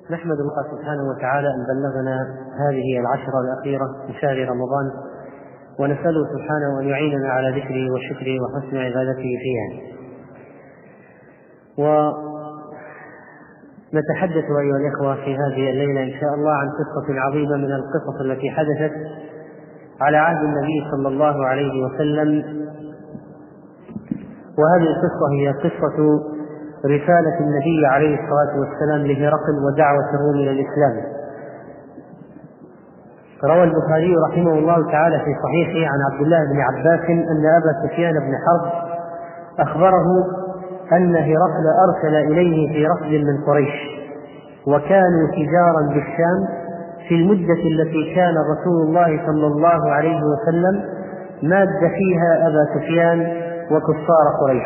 نحمد الله سبحانه وتعالى أن بلغنا هذه العشرة الأخيرة من شهر رمضان، ونسأله سبحانه أن يعيننا على ذكره وشكره وحسن عبادته فيها. ونتحدث أيها الإخوة في هذه الليلة إن شاء الله عن قصة عظيمة من القصص التي حدثت على عهد النبي صلى الله عليه وسلم، وهذه القصة هي قصة رسالة النبي عليه الصلاة والسلام لهرقل ودعوة الروم إلى الإسلام. روى البخاري رحمه الله تعالى في صحيحه عن عبد الله بن عباس أن أبا سفيان بن حرب أخبره أن هرقل أرسل إليه في ركب من قريش، وكانوا تجارا بالشام في المدة التي كان رسول الله صلى الله عليه وسلم ماد فيها أبا سفيان وكفار قريش.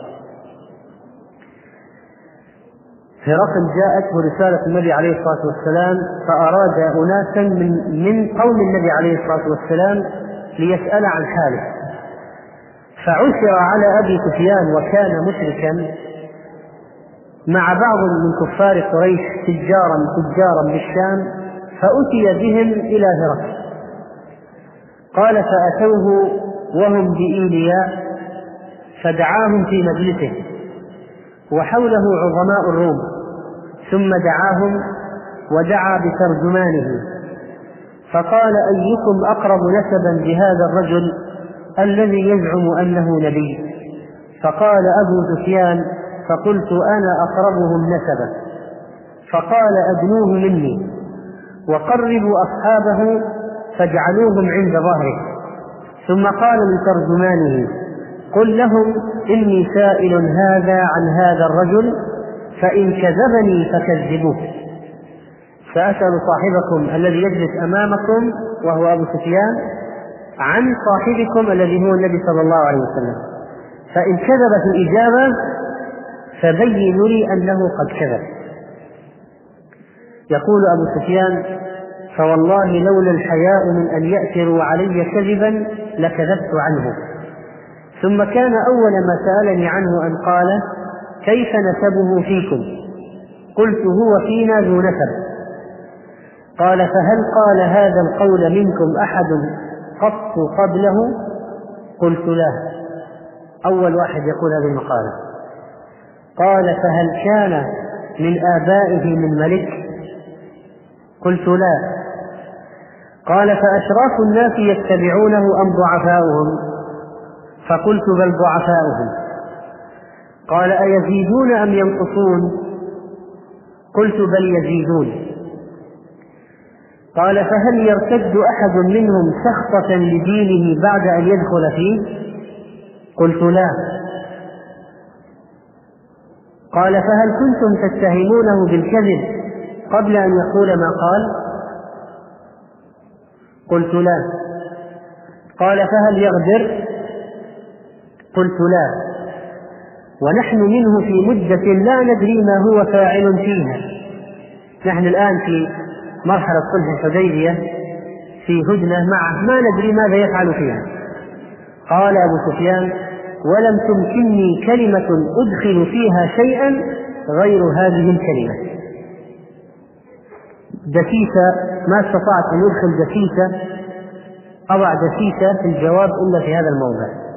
هرقل جاءته رسالة النبي عليه الصلاة والسلام، فأراد أناسا من قوم النبي عليه الصلاة والسلام ليسأل عن حاله، فعثر على أبي سفيان وكان مشركا مع بعض من كفار قريش تجارا بالشام، فأتي بهم إلى هرقل. قال فأتوه وهم بإيليا فدعاهم في مجلسه وحوله عظماء الروم، ثم دعاهم ودعا بترجمانه، فقال أيكم أقرب نسبا بهذا الرجل الذي يزعم أنه نبي؟ فقال أبو سفيان فقلت أنا أقربهم نسبا. فقال أدنوه مني وقربوا أصحابه فاجعلوهم عند ظهره. ثم قال لترجمانه قل لهم إني سائل هذا عن هذا الرجل، فإن كذبني فكذبوه. فأسأل صاحبكم الذي يجلس أمامكم وهو أبو سفيان عن صاحبكم الذي هو النبي صلى الله عليه وسلم، فإن كذب في الإجابة فبينوا لي أنه قد كذب. يقول أبو سفيان فوالله لولا الحياء من أن يأثروا علي كذبا لكذبت عنه. ثم كان أول ما سألني عنه أن قال كيف نسبه فيكم؟ قلت هو فينا ذو نسب. قال فهل قال هذا القول منكم أحد قط قبله؟ قلت لا، أول واحد يقول هذه المقالة. قال فهل كان من آبائه من ملك؟ قلت لا. قال فأشراف الناس يتبعونه أم ضعفاؤهم؟ فقلت بل ضعفاؤهم. قال أيزيدون أم ينقصون؟ قلت بل يزيدون. قال فهل يرتد أحد منهم سخطة لدينه بعد أن يدخل فيه؟ قلت لا. قال فهل كنتم تتهمونه بالكذب قبل أن يقول ما قال؟ قلت لا. قال فهل يغدر؟ قلت لا. ونحن منه في مدة لا ندري ما هو فاعل فيها. نحن الآن في مرحلة صلح الحديبية في هدنة معه، ما ندري ماذا يفعل فيها. قال أبو سفيان ولم تمكنني كلمة أدخل فيها شيئا غير هذه الكلمة. دسيسة ما استطعت أن يدخل دسيسة، أضع دسيسة في الجواب إلا في هذا الموضع.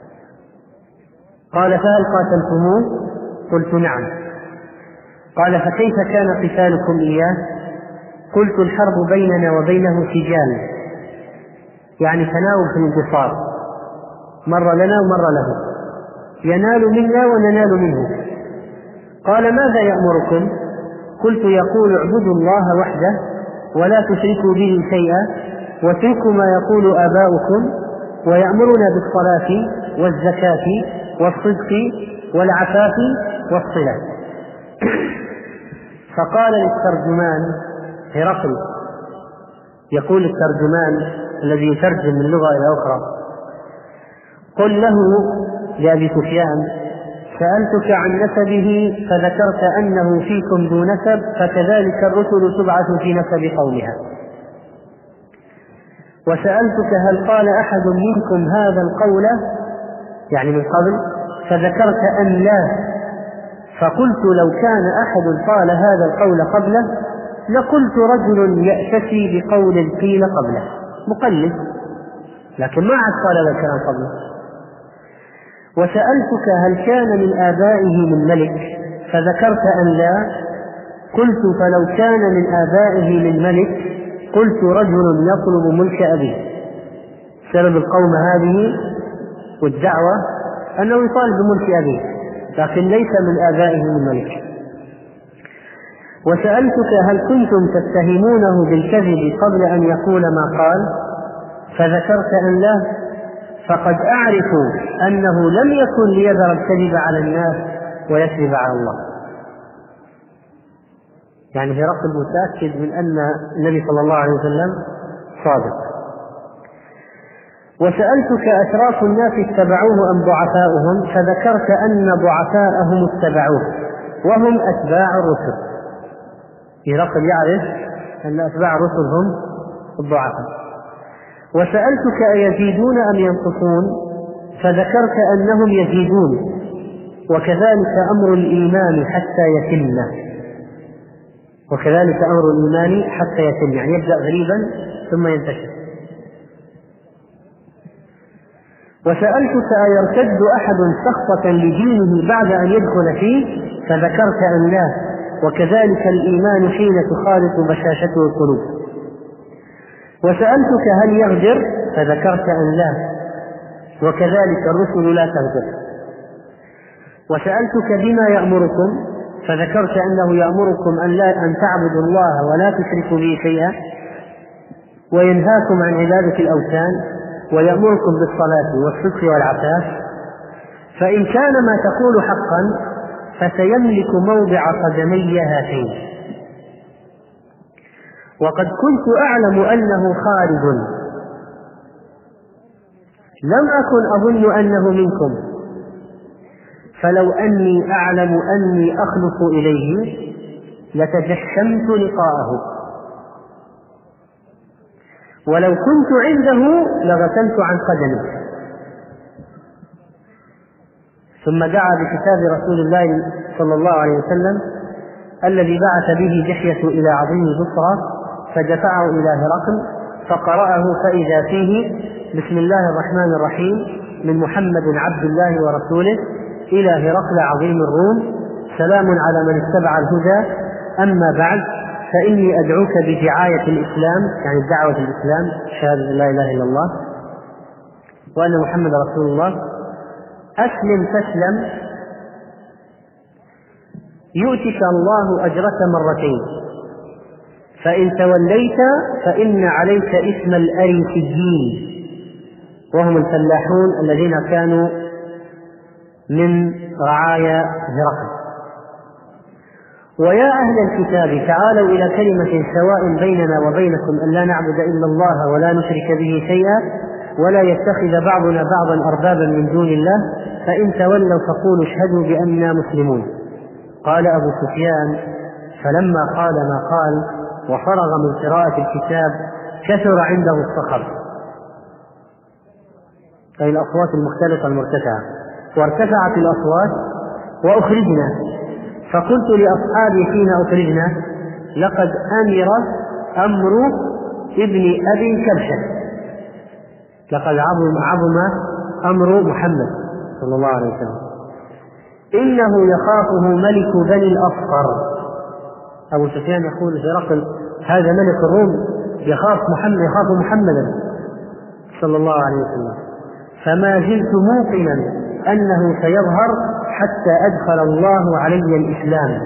قال فهل قاتلتموه؟ قلت نعم. قال فكيف كان قتالكم إياه؟ قلت الحرب بيننا وبينه سجال، يعني تناوب في الانتصار، مرة لنا ومرة له، ينال منا وننال منه. قال ماذا يأمركم؟ قلت يقول اعبدوا الله وحده ولا تشركوا به شيئا واتركوا ما يقول آباؤكم، ويأمرنا بالصلاة والزكاة والصدق والعفاف والصلة. فقال للترجمان هرقل، يقول الترجمان الذي يترجم من لغة إلى أخرى، قل له لأبي سفيان سألتك عن نسبه فذكرت أنه فيكم ذو نسب، فكذلك الرسل تبعث في نسب قومها. وسألتك هل قال أحد منكم هذا القول يعني من قبل، فذكرت أن لا، فقلت لو كان أحد قال هذا القول قبله لقلت رجل يأتسي بقول قيل قبله، مقلد، لكن ما عاد قال هذا الكلام قبله. وسألتك هل كان من آبائه من ملك فذكرت أن لا، قلت فلو كان من آبائه من ملك قلت رجل يطلب ملك أبيه. سبب القوم هذه والدعوة أنه يطالب بملك أبيه، لكن ليس من آبائه من ملك. وسألتك هل كنتم تتهمونه بالكذب قبل أن يقول ما قال فذكرت أن لا، فقد أعرف أنه لم يكن ليذر الكذب على الناس ويكذب على الله. يعني هرقل متأكد من أن النبي صلى الله عليه وسلم صادق. وسألتك أشراف الناس اتبعوه أم ضعفاؤهم فذكرت أن ضعفاءهم اتبعوه وهم أتباع الرسل. هرقل يعرف أن أتباع الرسل هم الضعفاء. وسألتك أيزيدون أم ينقصون فذكرت أنهم يزيدون، وكذلك أمر الإيمان حتى يتم، وكذلك أمر الإيمان حتى يتم، يعني يبدأ غريبا ثم ينتشر. وسألتك أيرتد أحد سخطة لدينه بعد أن يدخل فيه فذكرت أن لا، وكذلك الإيمان حين تخالط بشاشته القلوب. وسألتك هل يغدر فذكرت أن لا، وكذلك الرسل لا تغدر. وسألتك بما يأمركم فذكرت أنه يأمركم أن تعبدوا الله ولا تشركوا به شيئا، وينهاكم عن عبادة الأوثان، ويأمركم بالصلاة والصدق والعفاف. فإن كان ما تقول حقا فسيملك موضع قدمي هاتين. وقد كنت أعلم أنه خارج، لم أكن أظن أنه منكم، فلو أني أعلم أني أخلص إليه لتجشمت لقاءه، ولو كنت عنده لغسلت عن قدمه. ثم دعا بكتاب رسول الله صلى الله عليه وسلم الذي بعث به دحية إلى عظيم بصرى، فدفعه إلى هرقل فقرأه فإذا فيه: بسم الله الرحمن الرحيم، من محمد عبد الله ورسوله إلى هرقل عظيم الروم، سلام على من اتبع الهدى، أما بعد، فإني أدعوك بدعاية الإسلام، يعني الدعوة الإسلام، شهادة لا إله إلا الله وأن محمد رسول الله، أسلم تسلم يؤتك الله أجرك مرتين، فإن توليت فإن عليك اسم الأريسيين، وهم الفلاحون الذين كانوا من رعايا هرقل. ويا أهل الكتاب تعالوا إلى كلمة سواء بيننا وبينكم أن لا نعبد إلا الله ولا نشرك به شيئا ولا يتخذ بعضنا بعضا أربابا من دون الله، فإن تولوا فقولوا اشهدوا بأننا مسلمون. قال أبو سفيان: فلما قال ما قال وفرغ من قراءة الكتاب كثر عنده الصخر، أي الأصوات المختلطة المرتفعة، وارتفعت الأصوات وأخرجنا، فقلت لأصحابي حين أخرجنا: لقد أمر ابن أبي كبشة، لقد عظم أمر محمد صلى الله عليه وسلم، إنه يخافه ملك بني الأصفر. أبو سفيان يقول هرقل: هذا ملك الروم يخاف محمدا صلى الله عليه وسلم، فما زلت موقنا أنه سيظهر حتى أدخل الله علي الإسلام.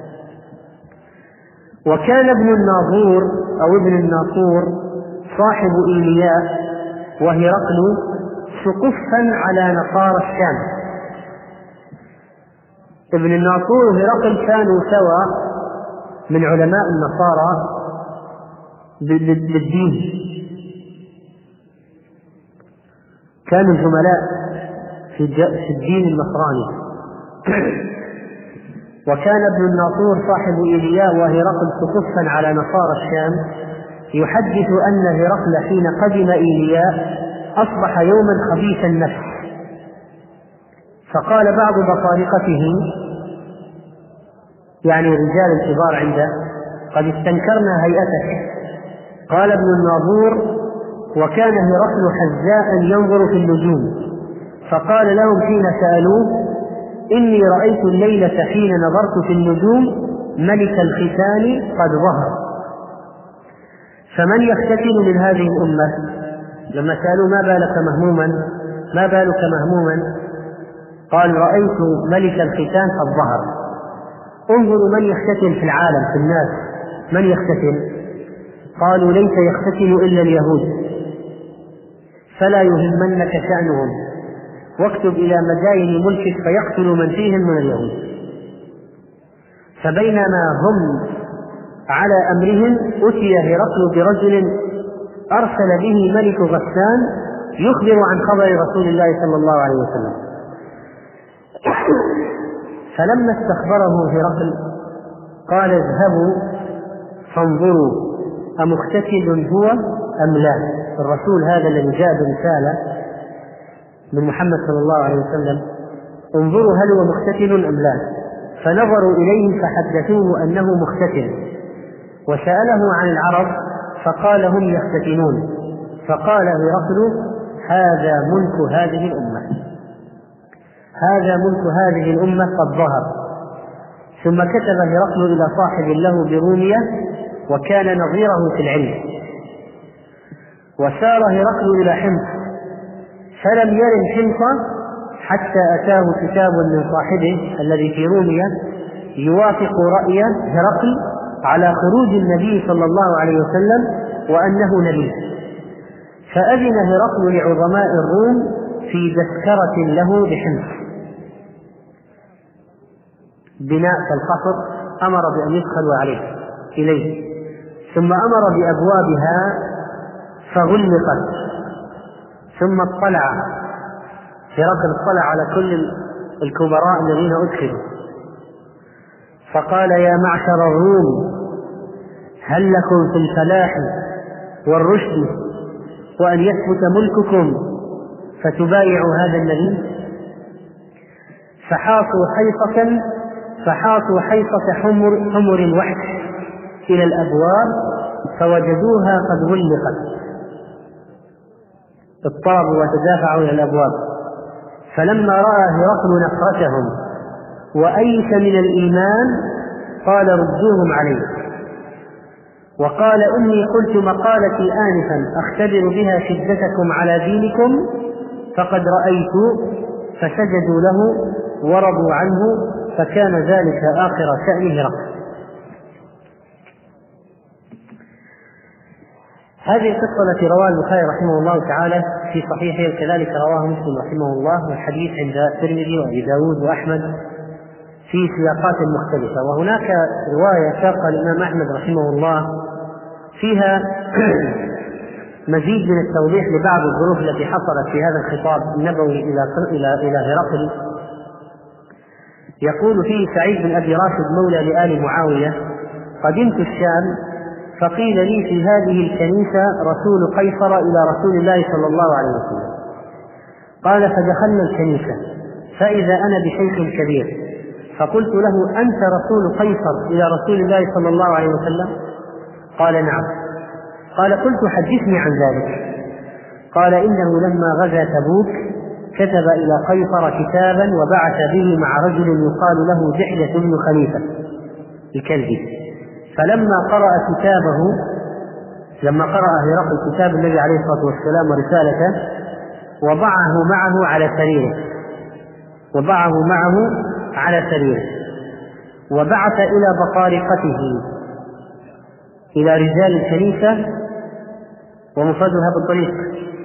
وكان ابن الناظور أو ابن الناصور صاحب إيلياء وهرقل سقفا على نصارى الشام. ابن الناصور وهرقل كانوا سوا من علماء النصارى بالدين، كانوا زملاء في الدين النصراني. وكان ابن الناصور صاحب إيلياء وهرقل سقفا على نصارى الشام، يحدث أن هرقل حين قدم إيلياء أصبح يوما خبيث النفس، فقال بعض بطارقته، يعني رجال الكبار عنده، قد استنكرنا هيئتك. قال ابن الناظور: وكان هرقل حذاء ينظر في النجوم، فقال لهم حين سألوه: إني رأيت الليلة حين نظرت في النجوم ملك الختان قد ظهر، فمن يختتن من هذه الأمة؟ لما سألوا: ما بالك مهموما؟ قال: رأيت ملك الختان قد ظهر. انظروا من يختتن في العالم، في الناس من يختتن؟ قالوا: ليس يختتن إلا اليهود، فلا يهمنك شأنهم، واكتب إلى مداين ملكك فيقتل من فيهم من اليهود. فبينما هم على أمرهم أتي هرقل برجل أرسل به ملك غسان يخبر عن خبر رسول الله صلى الله عليه وسلم. فلما استخبره هرقل قال: اذهبوا فانظروا أمختتن هو أم لا؟ الرسول هذا الذي جاء برسالة من محمد صلى الله عليه وسلم، انظروا هل هو مختتن أم لا. فنظروا إليه فحدثوه أنه مختتن، وسأله عن العرب فقال: هم يختتنون. فقال هرقل: هذا ملك هذه الأمة قد ظهر. ثم كتب هرقل إلى صاحب له برومية وكان نظيره في العلم، وسار هرقل إلى حمص، فلم يرم حمص حتى أتاه كتاب من صاحبه الذي في رومية يوافق رأي هرقل على خروج النبي صلى الله عليه وسلم وأنه نبي. فأذن هرقل لعظماء الروم في تذكرة له بحمص بناء كالقصر، أمر بأن يدخلوا عليه إليه، ثم أمر بأبوابها فغلقت. ثم اطلع على كل الكبراء الذين أدخلوا فقال: يا معشر الروم، هل لكم في الفلاح والرشد وأن يثبت ملككم فتبايعوا هذا النبي؟ فحاصوا حيطة حمر الوحش إلى الأبواب فوجدوها قد غلقت، اضطربوا وتدافعوا إلى الأبواب. فلما رأى هرقل نفرتهم وأيس من الإيمان قال: ردوهم علي. وقال: إني قلت مقالتي آنفا أختبر بها شدتكم على دينكم، فقد رأيت. فسجدوا له ورضوا عنه، فكان ذلك آخر شأن هرقل. هذه القصة التي رواه البخاري رحمه الله تعالى في صحيحه، كذلك رواه مسلم رحمه الله، والحديث عند الترمذي وأبي داود وأحمد في سياقات مختلفة. وهناك رواية ساقها الإمام أحمد رحمه الله فيها مزيد من التوضيح لبعض الظروف التي حصلت في هذا الخطاب النبوي إلى هرقل. يقول فيه سعيد بن أبي راشد مولى لآل معاوية: قدمت الشام فقيل لي في هذه الكنيسة رسول قيصر إلى رسول الله صلى الله عليه وسلم. قال: فدخلنا الكنيسة فإذا أنا بشيخ كبير، فقلت له: أنت رسول قيصر إلى رسول الله صلى الله عليه وسلم؟ قال: نعم. قال: قلت: حدثني عن ذلك. قال: إنه لما غزا تبوك كتب إلى قيصر كتابا وبعث به مع رجل يقال له دحية بن خليفة الكلبي، فلما قرأ هرقل كتاب النبي عليه الصلاة والسلام ورسالته وضعه معه على سريره وبعث إلى بطارقته، إلى رجال الكنيسة ومفردها بالطريق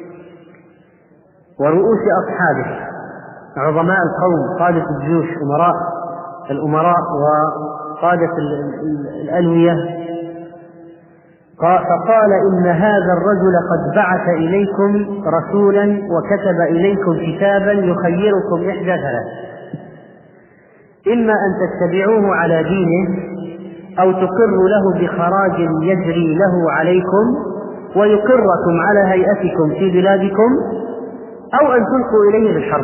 ورؤوس أصحابه عظماء القوم، قادة الجيوش، الأمراء وقادة الألوية، فقال: إن هذا الرجل قد بعث إليكم رسولا وكتب إليكم كتابا يخيركم إحدى ثلاث: إما أن تتبعوه على دينه، أو تقروا له بخراج يجري له عليكم ويقركم على هيئتكم في بلادكم، أو أن تلقوا إليه بالحرب.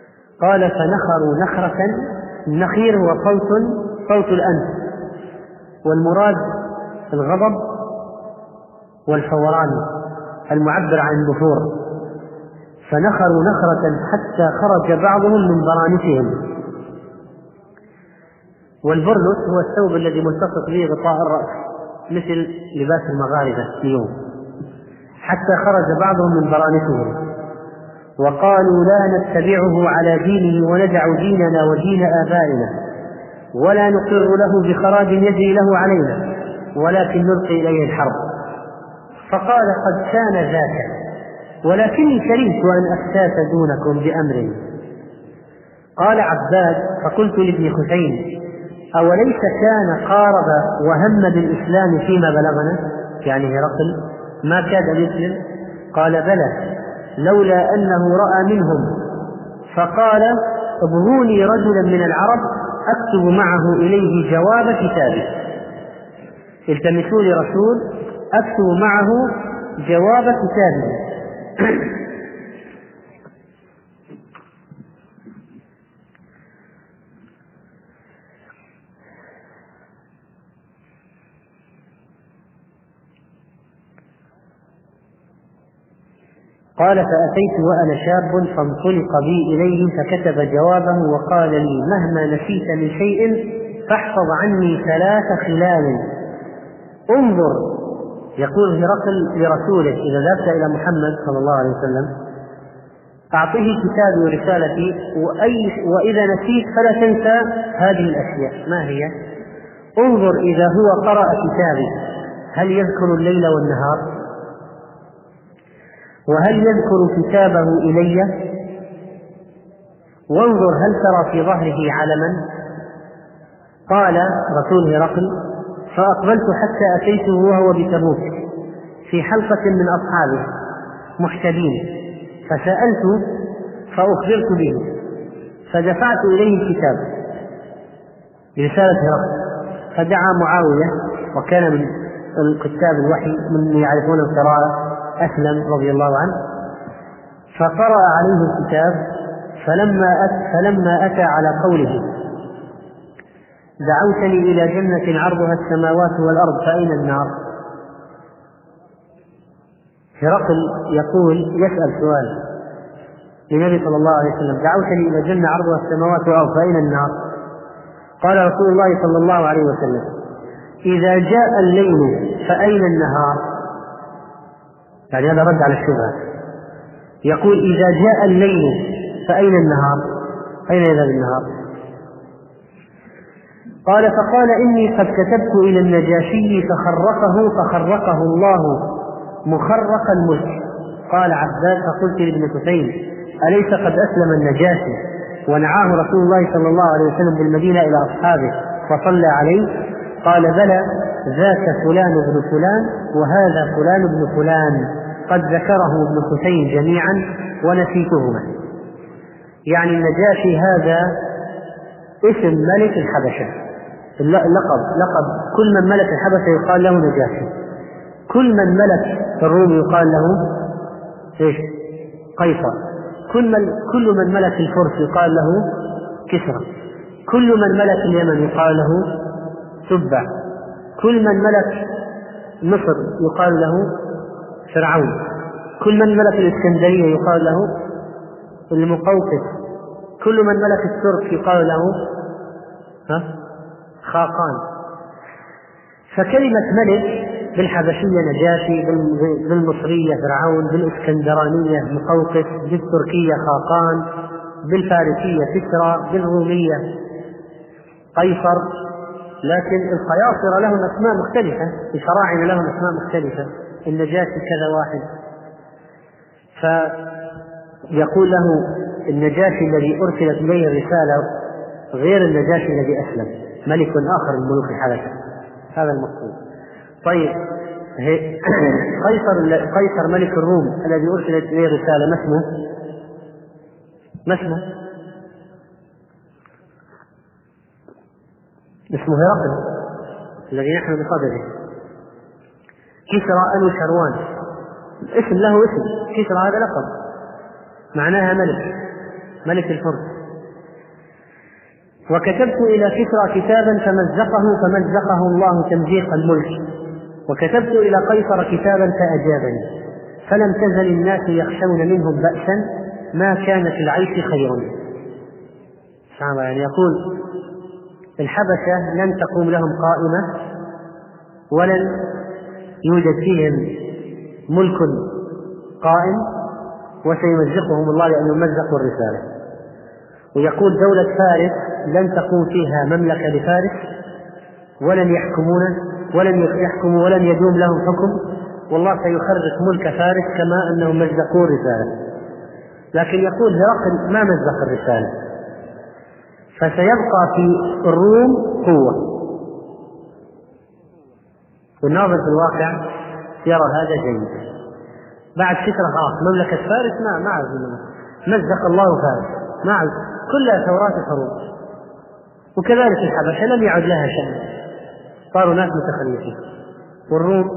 قال: فنخروا نخرة، النخير هو صوت الأنف، والمراد الغضب والفوران المعبر عن النفور، فنخروا نخرة حتى خرج بعضهم من برانسهم. والبرنس هو الثوب الذي ملتصق به غطاء الرأس مثل لباس المغاربة اليوم، حتى خرج بعضهم من برانسهم، وقالوا لا نتبعه على دينه وندع ديننا ودين آبائنا، ولا نقر له بخراج يجري له علينا، ولكن نلقي إليه الحرب. فقال قد كان ذاك، ولكني كرهت أن أفتات دونكم بأمر. قال عباد فقلت لابن حسين أوليس كان قارب وهم بالإسلام فيما بلغنا، يعني هرقل ما كاد أن يسلم؟ قال بلى، لولا أنه رأى منهم فقال ابغوني رجلا من العرب أكتب معه إليه جواب كتابه، التمسوا لي رسول أكتب معه جواب كتابه. قال فأتيت وأنا شاب فانطلق بي إليه فكتب جوابه وقال لي مهما نسيت من شيء فاحفظ عني 3 خلال. انظر، يقول هرقل لرسوله إذا ذهبت إلى محمد صلى الله عليه وسلم أعطيه كتابي ورسالتي، وإذا نسيت فلا تنسى هذه الأشياء. ما هي؟ انظر إذا هو قرأ كتابي هل يذكر الليل والنهار؟ وهل يذكر كتابه إلي؟ وانظر هل ترى في ظهره علما؟ قال رسول هرقل فأقبلت حتى أتيته وهو بتبوك في حلقة من أصحابه محتدين، فسألت فأخبرت به، فدفعت إليه الكتاب برسالة هرقل، فدعا معاوية وكان من الكتاب الوحي من يعرفون القراءة أسلم رضي الله عنه، فقرأ عليه الكتاب. فلما أتى على قوله دعوتني إلى جنة عرضها السماوات والأرض فأين النار؟ هرقل يسأل سؤال للنبي صلى الله عليه وسلم دعوتني إلى جنة عرضها السماوات والأرض فأين النار؟ قال رسول الله صلى الله عليه وسلم إذا جاء الليل فأين النهار؟ يعني هذا رد على الشبهة. يقول إذا جاء الليل فأين النهار؟ أين يذهب النهار؟ قال فقال إني قد كتبت إلى النجاشي فخرقه الله مخرق الملك. قال عباس فقلت لابن حسين أليس قد أسلم النجاشي ونعاه رسول الله صلى الله عليه وسلم بالمدينة إلى أصحابه فصلى عليه؟ قال بلى، ذاك فلان ابن فلان وهذا فلان ابن فلان قد ذكره ابن حسين جميعا ونسيتهما. يعني النجاشي هذا اسم ملك الحبشة، لقب كل من ملك الحبشة يقال له نجاشي، كل من ملك الروم يقال له قيصر، كل من ملك الفرس يقال له كسرى، كل من ملك اليمن يقال له تبع، كل من ملك مصر يقال له فرعون، كل من ملك الإسكندرية يقال له المقوقس، كل من ملك الترك يقال له خاقان. فكلمة ملك بالحبشية نجاشي، بالمصرية فرعون، بالإسكندرانية مقوقس، بالتركية خاقان، بالفارسية كسرى، بالرومية قيصر. لكن القياصرة لهم أسماء مختلفة، الفراعنة لهم أسماء مختلفة، النجاشي كذا واحد. فيقول له النجاشي الذي أرسلت إليه الرسالة غير النجاشي الذي أسلم، ملك آخر من ملوك الحبشة، هذا المقصود. طيب قيصر ملك الروم الذي أرسلت إليه الرسالة ما اسمه؟ اسمه هرقل الذي نحن بصدده. كسرى أنو شروان اسم له اسم، كسرى هذا لقب معناها ملك الفرس. وكتبت إلى كسرى كتابا فمزقه الله تمزيق الملك، وكتبت إلى قيصر كتابا فأجابني، فلم تزل الناس يخشون منهم بأسا ما كان في العيش خير. يعني يقول الحبشة لن تقوم لهم قائمة ولن يوجد فيهم ملك قائم، وسيمزقهم الله لأنهم مزقوا الرسالة. ويقول دولة فارس لن تقوم فيها مملكة لفارس ولن يحكموا ولن يدوم لهم حكم، والله سيخرج ملك فارس كما أنهم مزقوا الرسالة. لكن يقول هرقل ما مزق الرسالة، فسيبقى في الروم قوة. والناظر في الواقع يرى هذا جيد. بعد فترة خلاص مملكة فارس ما عاد مزق الله فارس، ما عاد، كلها ثورات الحروب. وكذلك الحبشة لم يعد لها شأن، صاروا ناس متخلفين. والروم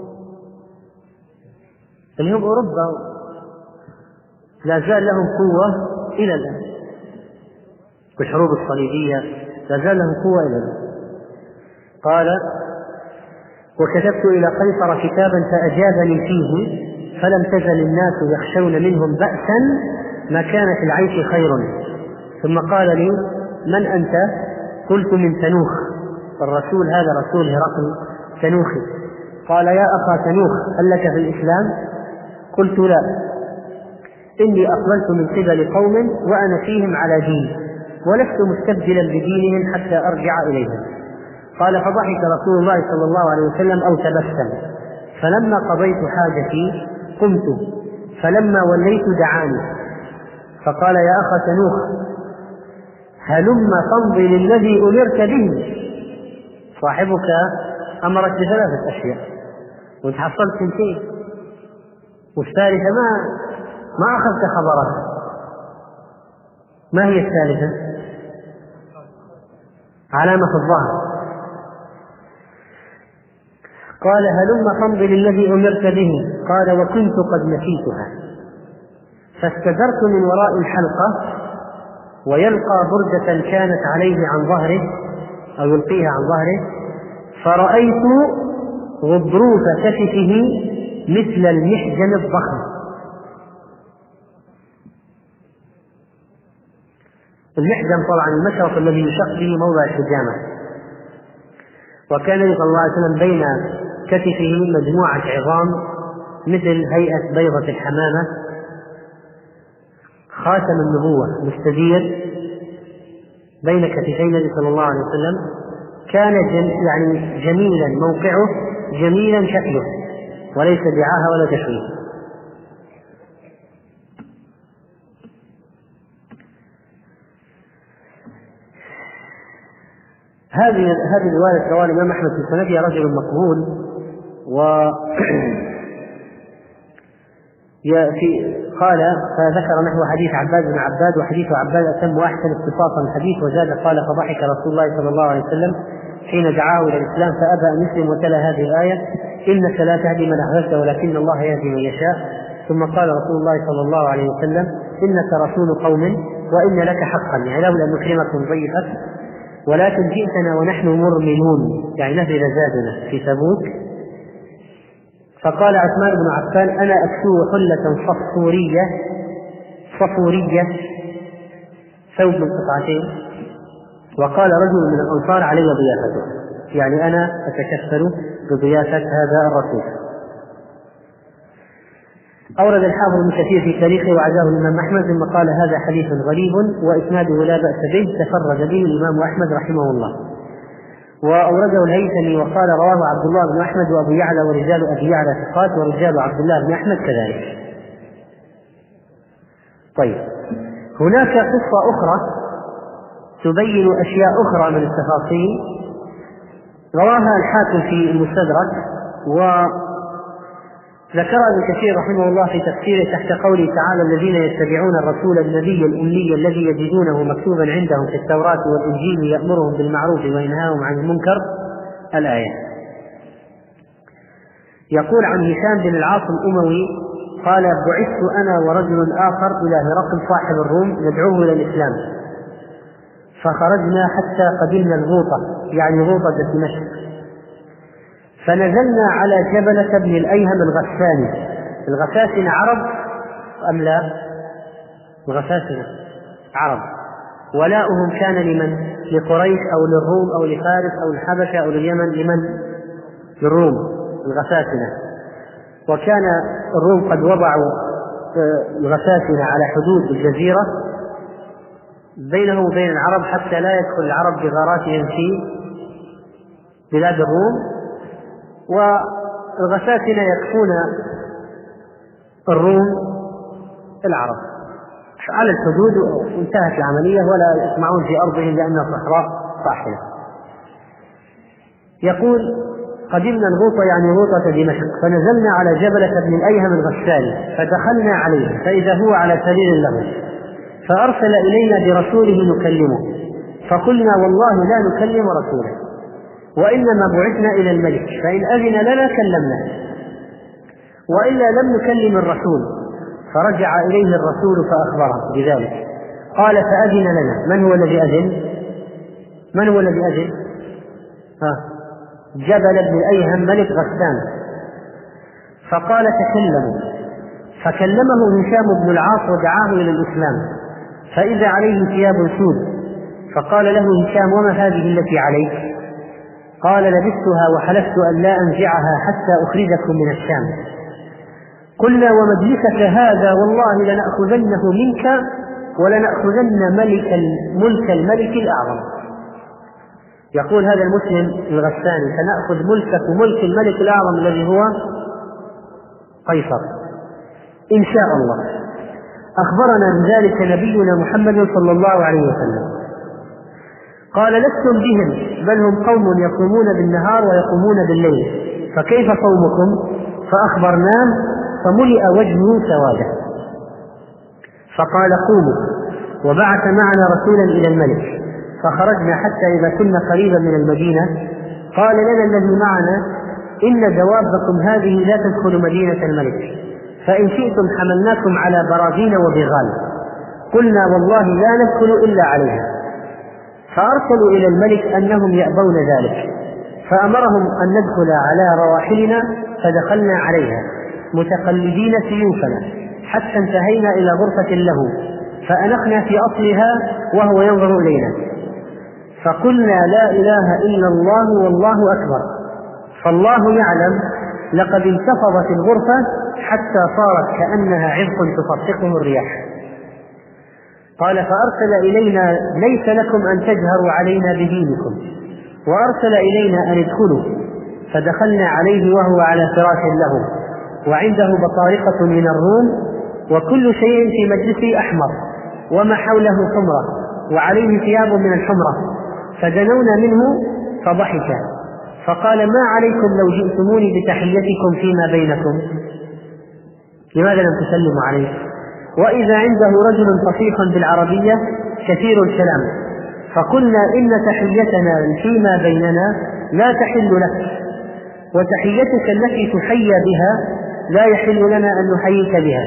اللي هم أوروبا لا زال لهم قوة إلى الآن، والحروب الصليبية لا زال لهم قوة إلى الآن. قال وكتبت إلى قيصر كتابا فأجابني فيه فلم تزل الناس يخشون منهم بأسا ما كان في العيش خير. ثم قال لي من أنت؟ قلت من تنوخ، الرسول هذا رسول هرقل تنوخي. قال يا أخا تنوخ هل لك في الإسلام؟ قلت لا، إني أقبلت من قبل قوم وأنا فيهم على دين، ولست مستبدلا بدينهم حتى أرجع إليهم. قال فضحك رسول الله صلى الله عليه وسلم أو تبسم، فلما قضيت حاجتي قمت، فلما وليت دعاني فقال يا أخا تنوخ هلم تمضي للذي أمرت به. صاحبك أمرك بثلاثة أشياء وانت حصلت سنتين، والثالثة ما أخذت خبرها. ما هي الثالثة؟ علامة الظهر. قال هلم تمضي للذي أمرت به. قال وكنت قد نسيتها، فاستدرت من وراء الحلقة ويلقى بردة كانت عليه عن ظهره أو يلقيها عن ظهره، فرأيت غضروف كتفه مثل المحجن الضخم. المحجن طبعا المشرط الذي يشق به موضع الحجامة، وكان صلى الله عليه وسلم بين كتفه مجموعة عظام مثل هيئة بيضة الحمامة، خاتم النبوة مستدير بين كتفي النبي صلى الله عليه وسلم. كان يعني جميلا موقعه، جميلا شكله، وليس دعاها ولا تشويه. هذه الرواية رواه الإمام أحمد في سندها رجل مقبول، قال فذكر نحو حديث عباد بن عباد، وحديث عباد أتم وأحسن اختصاصا الحديث. وزاد قال فضحك رسول الله صلى الله عليه وسلم حين دعاه إلى الإسلام فأبى أن يسلم، وتلا هذه الآية إنك لا تهدي من أحببت ولكن الله يهدي من يشاء. ثم قال رسول الله صلى الله عليه وسلم إنك رسول قوم وإن لك حقا، يعني لولا أن نكرمك ونضيفك، ولكن جئتنا ونحن مرملون، يعني نهر زادنا في تبوك. فقال عثمان بن عفان أنا أكسو حلة صفورية ثوب من قطعتين. وقال رجل من الأنصار علي ضيافته، يعني أنا أتكفل بضيافة هذا الرسول. أورد الحافظ ابن كثير في تاريخه وعزاه الإمام أحمد، ثم قال هذا حديث غريب وإسناده لا بأس به، تفرد به الإمام أحمد رحمه الله. وأورده الهيثمي وقال رواه عبد الله بن أحمد وأبو يعلى ورجال أبي يعلى ثقات، ورجال عبد الله بن أحمد كذلك. طيب، هناك قصة أخرى تبين أشياء أخرى من التفاصيل رواها الحاكم في المستدرك، وذكرها ابن كثير رحمه الله في تفسيره تحت قوله تعالى الذين يتبعون الرسول النبي الأمي الذي يجدونه مكتوبا عندهم في التوراة والإنجيل يأمرهم بالمعروف وينهاهم عن المنكر، الآية. يقول عن هشام بن العاص الأموي قال بعثت أنا ورجل آخر إلى هرقل صاحب الروم ندعوه إلى الإسلام، فخرجنا حتى قدمنا الغوطة، يعني غوطة دمشق، فنزلنا على جبلة بن الأيهم الغساني. الغساسنة عرب أم لا؟ الغساسنة عرب، ولاؤهم كان لمن؟ لقريش أو للروم أو لفارس أو الحبشة أو لليمن. لمن؟ للروم، الغساسنة. وكان الروم قد وضعوا الغساسنة على حدود الجزيرة بينهم وبين العرب حتى لا يدخل العرب بغاراتهم في بلاد الروم، والغساسنة يكفون الروم العرب على الحدود، وانتهت العملية ولا يسمعون في أرضهم لأنها صحراء صاحلة. يقول قدمنا الغوطة يعني غوطة دمشق، فنزلنا على جبلة بن الأيهم الغساني فدخلنا عليه فإذا هو على سرير له، فأرسل إلينا برسوله نكلمه، فقلنا والله لا نكلم رسوله، وإنما بعثنا إلى الملك، فإن أذن لنا كلمنا، وإلا لم نكلم الرسول. فرجع إليه الرسول فأخبره بذلك، قال فأذن لنا. من هو الذي أذن؟ من هو الذي أذن؟ جبل بن الأيهم ملك غسان. فقال تكلموا، فكلمه هشام بن العاص ودعاه إلى الإسلام، فإذا عليه ثياب سود، فقال له هشام وما هذه التي عليك؟ قال لبستها وحلفت أن لا أنزعها حتى أخرجكم من الشام. قلنا ومجلسك هذا والله لنأخذنه منك ولنأخذن ملك الملك الأعظم. يقول هذا المسلم الغساني سنأخذ ملكك وملك الملك الأعظم الذي هو قيصر إن شاء الله. أخبرنا بذلك نبينا محمد صلى الله عليه وسلم. قال لستم بهم، بل هم قوم يقومون بالنهار ويقومون بالليل، فكيف صومكم؟ فأخبرناه فملئ وجهه سوادا، فقال قوموا، وبعث معنا رسولا إلى الملك، فخرجنا حتى إذا كنا قريبا من المدينة قال لنا الذي معنا إن دوابكم هذه لا تدخل مدينة الملك، فإن شئتم حملناكم على براذين وبغال. قلنا والله لا ندخل إلا عليها. فأرسلوا إلى الملك أنهم يأبون ذلك، فأمرهم أن ندخل على رواحلنا، فدخلنا عليها متقلدين سيوفنا حتى انتهينا إلى غرفة له، فأنخنا في أصلها وهو ينظر إلينا، فقلنا لا إله إلا الله والله أكبر، فالله يعلم لقد انتفضت الغرفة حتى صارت كأنها عرق تفرقه الرياح. قال فأرسل إلينا ليس لكم أن تجهروا علينا بدينكم، وأرسل إلينا أن ادخلوا، فدخلنا عليه وهو على فراش له وعنده بطارقة من الروم، وكل شيء في مجلسه أحمر وما حوله حمرة وعليه ثياب من الحمرة، فدنونا منه فضحك فقال ما عليكم لو جئتموني بتحيتكم فيما بينكم، لماذا لم تسلموا عليه؟ وإذا عنده رجل فصيح بالعربية كثير الكلام، فقلنا إن تحيتنا فيما بيننا لا تحل لك، وتحيتك التي تحيى بها لا يحل لنا أن نحييك بها.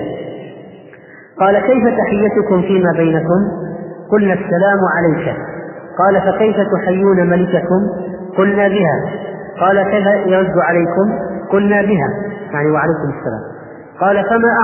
قال كيف تحيتكم فيما بينكم؟ قلنا السلام عليك. قال فكيف تحيون ملككم؟ قلنا بها. قال كيف يرد عليكم؟ قلنا بها، يعني وعليكم السلام. قال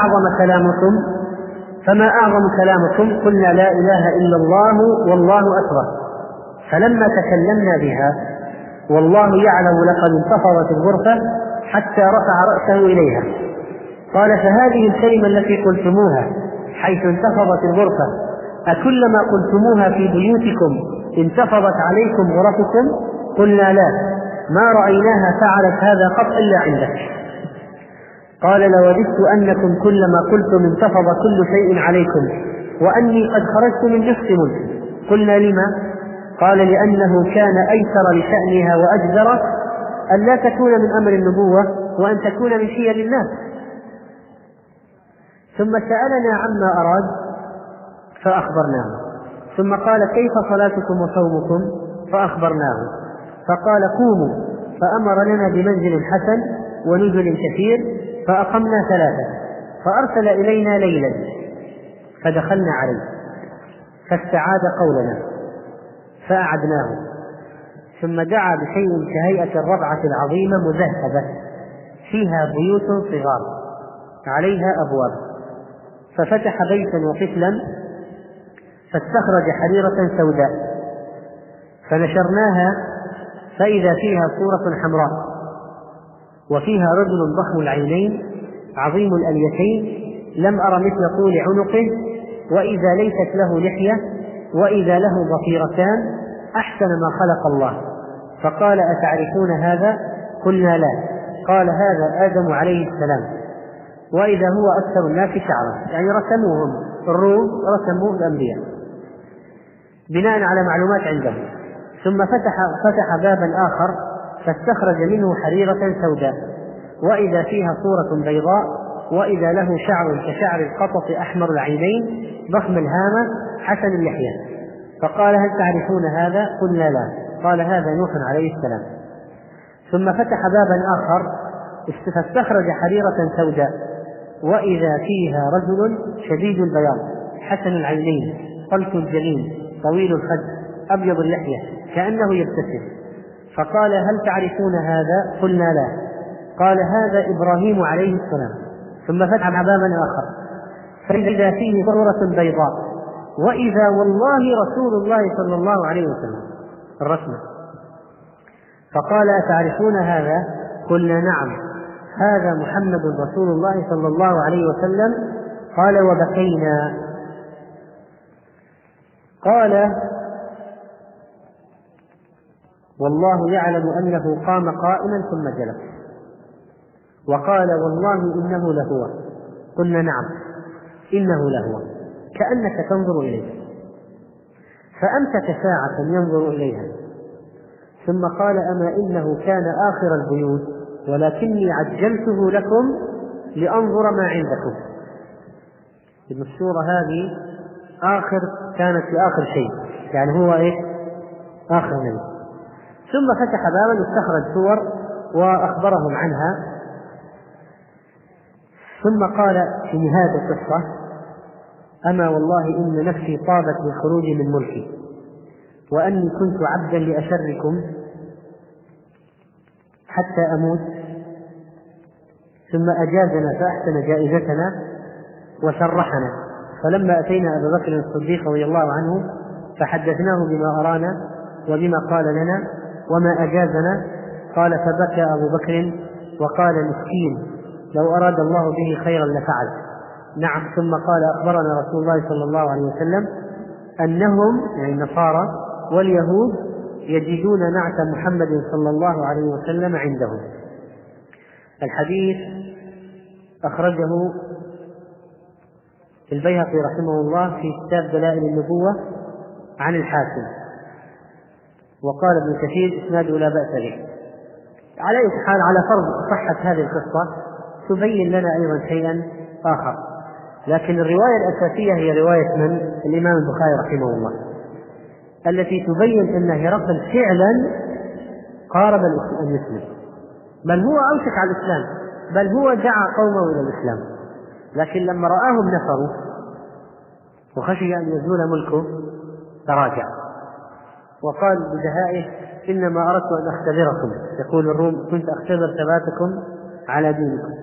فما أعظم كلامكم؟ قلنا لا إله إلا الله والله أكبر. فلما تكلمنا بها والله يعلم لقد انتفضت الغرفة حتى رفع رأسه إليها. قال فهذه الكلمة التي قلتموها حيث انتفضت الغرفة أكلما قلتموها في بيوتكم انتفضت عليكم غرفكم؟ قلنا لا، ما رأيناها فعلت هذا قط إلا عندك. قال لوددت أنكم كلما قلتم انتفض كل شيء عليكم وأني قد خرجت من نفس ملك. قلنا لما؟ قال لأنه كان أيسر لشأنها وأجدر أن لا تكون من أمر النبوة وأن تكون من حيل الناس. ثم سألنا عما أراد فأخبرناه، ثم قال كيف صلاتكم وصومكم؟ فأخبرناه، فقال قوموا، فأمر لنا بمنزل حسن ونزل كثير، فأقمنا 3، فأرسل إلينا ليلا فدخلنا عليه فاستعاد قولنا، فأعدناه، ثم دعا بشيء كهيئة الربعة العظيمة مذهبة فيها بيوت صغار عليها أبواب، ففتح بيتا وقفلا فاستخرج حريرة سوداء فنشرناها فإذا فيها صورة حمراء وفيها رجل ضخم العينين عظيم الأليتين لم أر مثل طول عنقه، وإذا ليست له لحية وإذا له ضفيرتان أحسن ما خلق الله. فقال أتعرفون هذا؟ قلنا لا. قال هذا آدم عليه السلام، وإذا هو أكثر الناس شعرا، يعني رسموهم الروم رسموا الأنبياء بناء على معلومات عندهم. ثم فتح بابا آخر فاستخرج منه حريرة سوداء وإذا فيها صورة بيضاء وإذا له شعر كشعر القطط أحمر العينين ضخم الهامة حسن اللحية. فقال هل تعرفون هذا؟ قلنا لا. قال هذا نوح عليه السلام. ثم فتح بابا آخر فاستخرج حريرة سوداء وإذا فيها رجل شديد البياض حسن العينين طلق الجبين طويل الخد أبيض اللحية كأنه يبتسم. فقال هل تعرفون هذا؟ قلنا لا. قال هذا إبراهيم عليه السلام. ثم فتح بابا آخر فإذا فيه صورة بيضاء وإذا والله رسول الله صلى الله عليه وسلم الرسمة. فقال أتعرفون هذا؟ قلنا نعم، هذا محمد رسول الله صلى الله عليه وسلم. قال وبكينا. قال والله يعلم أنه قام قائما ثم جلس. وقال والله إنه لهو. قلنا نعم إنه لهو، كأنك تنظر إليه. فأمسك ساعة ينظر إليها ثم قال أما إنه كان آخر البيوت ولكني عجلته لكم لأنظر ما عندكم. الصورة هذه كانت في آخر شيء، يعني هو آخر نبي. ثم فتح بابا واستخرج صور وأخبرهم عنها. ثم قال في نهاية القصة أما والله إن نفسي طابت بالخروج من ملكي وأني كنت عبدا لأشركم حتى أموت، ثم أجازنا فأحسن جائزتنا وشرحنا. فلما أتينا أبا بكر الصديق رضي الله عنه فحدثناه بما أرانا وبما قال لنا وما أجازنا. قال فبكى أبو بكر وقال مسكين لو أراد الله به خيرا لفعل. نعم. ثم قال أخبرنا رسول الله صلى الله عليه وسلم أنهم يعني النصارى واليهود يجدون نعت محمد صلى الله عليه وسلم عندهم. الحديث أخرجه البيهقي رحمه الله في كتاب دلائل النبوة عن الحاكم، وقال ابن كثير إسناده لا بأس به. على أي حال على فرض صحة هذه القصة تبين لنا أيضا شيئا آخر، لكن الرواية الأساسية هي رواية من؟ الإمام البخاري رحمه الله، التي تبين أن هرقل فعلا قارب أن يسلم، بل هو أوشك على الإسلام، بل هو دعا قومه إلى الإسلام، لكن لما رآهم نفروا وخشي أن يزول ملكه تراجع وقال بدهائه إنما أردت أن أختبركم، يقول الروم كنت أختبر ثباتكم على دينكم.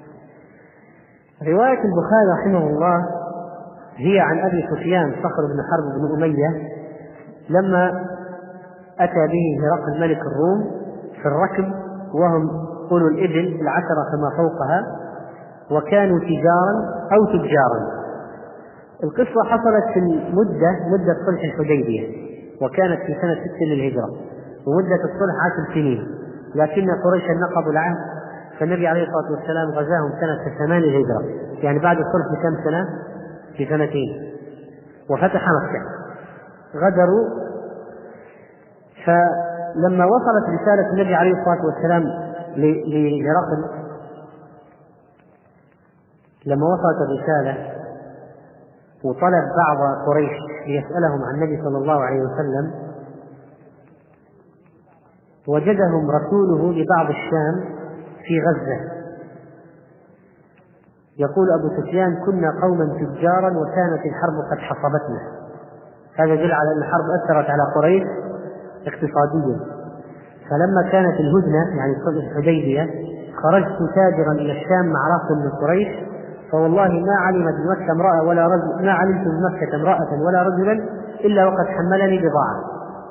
رواية البخاري رحمه الله هي عن أبي سفيان صخر بن حرب بن أمية لما أتى به هرقل ملك الروم في الركب وهم أولو الإبل العشرة فما فوقها وكانوا تجارا. القصة حصلت في مدة صلح الحديبية، وكانت في سنة 6 للهجرة، ومدة الصلح 10 سنين، لكن قريشا نقضوا العهد فالنبي عليه الصلاة والسلام غزاهم سنة 8 للهجرة، يعني بعد الصلح بكم سنة؟ في 2 سنين، وفتح مكة. غدروا. فلما وصلت رسالة النبي عليه الصلاة والسلام لهرقل، لما وصلت الرسالة وطلب بعض قريش ليسألهم عن النبي صلى الله عليه وسلم، وجدهم رسوله لبعض الشام في غزة. يقول أبو سفيان كنا قوما تجارا وكانت الحرب قد حصبتنا، هذا يدل على أن الحرب أثرت على قريش اقتصاديا. فلما كانت الهدنة يعني صلح الحديبية خرجت تاجرا إلى الشام مع رهط من قريش، فوالله ما علمت بمكة امرأة ولا رجل، ما علمت بمكة امرأة ولا رجلا إلا وقد حملني بضاعة.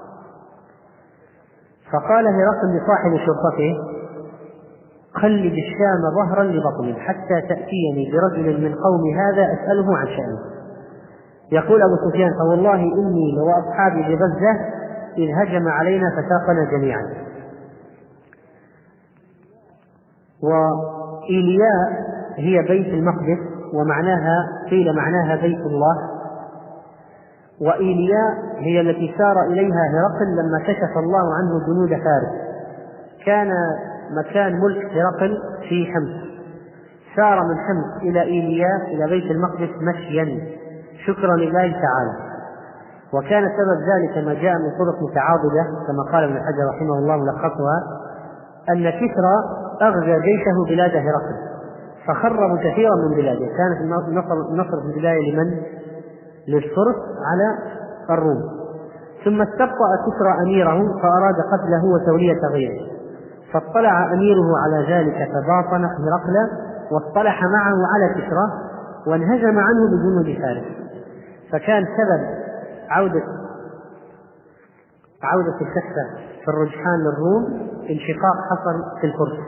فقال هرقل لصاحب شرطته: خلد الشام ظهرا لبطن حتى تأتيني برجل من قوم هذا أسأله عن شأنه. يقول أبو سفيان: فوالله إني وأصحابي بغزة إذ هجم علينا فساقنا جميعا. وإيلياء هي بيت المقدس، ومعناها قيل معناها بيت الله، وإيلياء هي التي سار إليها هرقل لما كشف الله عنه جنود فارس. كان مكان ملك هرقل في حمص، سار من حمص إلى إيلياء إلى بيت المقدس مشيا شكرا لله تعالى. وكان سبب ذلك ما جاء من طرق متعاضدة كما قال ابن حجر رحمه الله ملخصها أن كسرى أغزى جيشه بلاد هرقل فخربوا كثيرا من بلاده. كانت النصر في البداية لمن؟ للفرس على الروم. ثم استبطأ كسرى أميره فأراد قتله وتولية غيره، فاطلع أميره على ذلك فباطن هرقل واصطلح معه على كسرى وانهزم عنه بجنود فارس. فكان سبب عودة الكفة في الرجحان للروم انشقاق حصل في الفرس.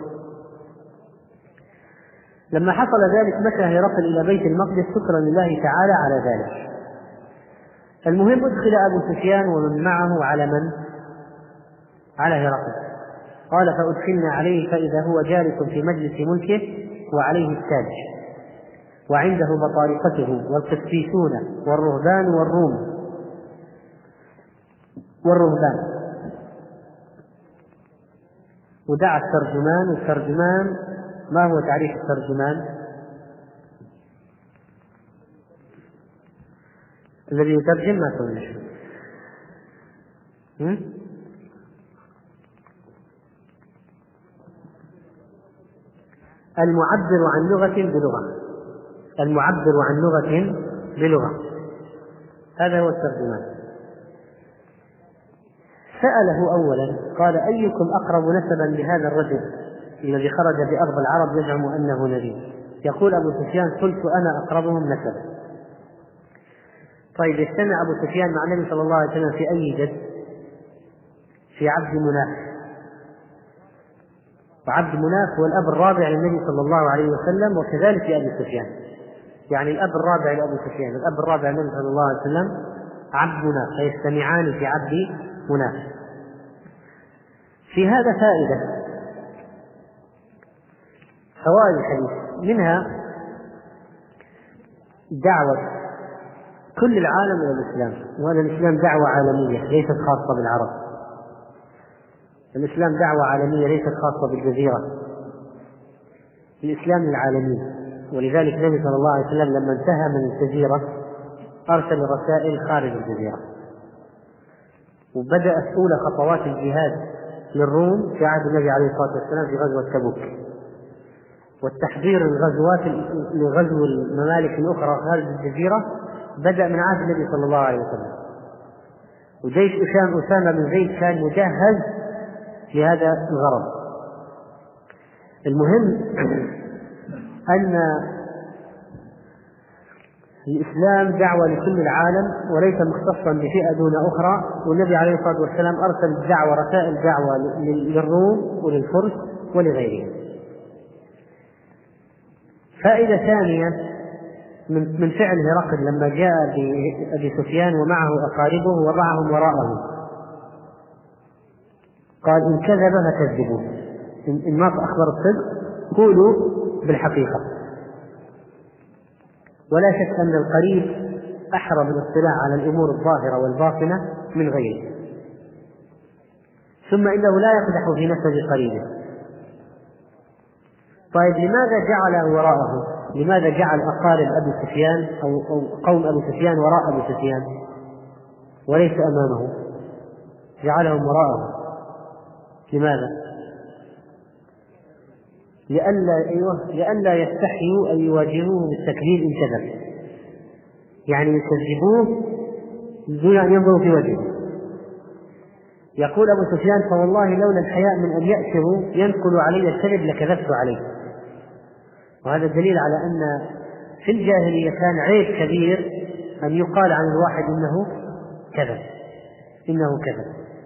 لما حصل ذلك مشى هرقل إلى بيت المقدس شكرا لله تعالى على ذلك. المهم ادخل أبو سفيان ومن معه على من؟ على هرقل. قال: فأدخلنا عليه فإذا هو جالس في مجلس ملكه وعليه التاج وعنده بطارقته والقسيسون والرهبان والرهبان. ودعا الترجمان. والترجمان ما هو تعريف الترجمان؟ الذي يترجم ما تقول شيء. المعبر عن لغة بلغة، المعبر عن لغة بلغة، هذا هو الترجمان. سأله أولا قال: أيكم أقرب نسبا لهذا الرجل الذي خرج بأرض العرب يزعم أنه نبي؟ يقول أبو سفيان: قلت أنا أقربهم نسبا. طيب اجتمع أبو سفيان مع النبي صلى الله عليه وسلم في أي جد؟ في عبد مناف. وعبد مناف هو الأب الرابع للنبي صلى الله عليه وسلم، وكذلك لأبي سفيان، يعني الأب الرابع لأبو سفيان، الأب الرابع للنبي صلى الله عليه وسلم عبد مناف، فيجتمعان في عبد مناف. في هذا فوائد الحديث، منها دعوة كل العالم إلى الإسلام، وأن الإسلام دعوة عالمية ليست خاصة بالعرب. الإسلام دعوة عالمية ليست خاصة بالجزيرة، الإسلام للعالمين. ولذلك النبي صلى الله عليه وسلم لما انتهى من الجزيرة أرسل رسائل خارج الجزيرة، وبدأت أولى خطوات الجهاد للروم في عهد النبي عليه الصلاة والسلام في غزوة تبوك، والتحضير لغزو الممالك الأخرى خارج الجزيرة بدأ من عهد النبي صلى الله عليه وسلم. وجيش أسامة بن زيد كان مجهز لهذا الغرض. المهم أن الإسلام دعوة لكل العالم وليس مختصا بفئة دون أخرى، والنبي عليه الصلاة والسلام أرسل الدعوة رسائل دعوة للروم وللفرس ولغيرهم. فائدة ثانية من فعل هرقل لما جاء بأبي سفيان ومعه أقاربه وضعهم وراءه، قال: إن كذب فكذبوه، إن ما أخبر الصدق قولوا بالحقيقة. ولا شك أن القريب أحرى بالاطلاع على الأمور الظاهرة والباطنة من غيره. ثم إنه لا يقدح في نسب قريبه. طيب لماذا جعل وراءه؟ لماذا جعل أقارب أبي سفيان أو قوم أبي سفيان وراء أبي سفيان وليس أمامه؟ جعلهم وراءه لماذا؟ لئلا يستحيوا أن يواجهوه بالتكذيب إن كذب، يعني يكذبوه دون أن ينظروا في وجهه. يقول أبو سفيان: فوالله لولا الحياء من أن يأتوا ينقل علي الكذب لكذبت عليه. وهذا دليل على أن في الجاهلية كان عيب كبير أن يقال عن الواحد إنه كذب.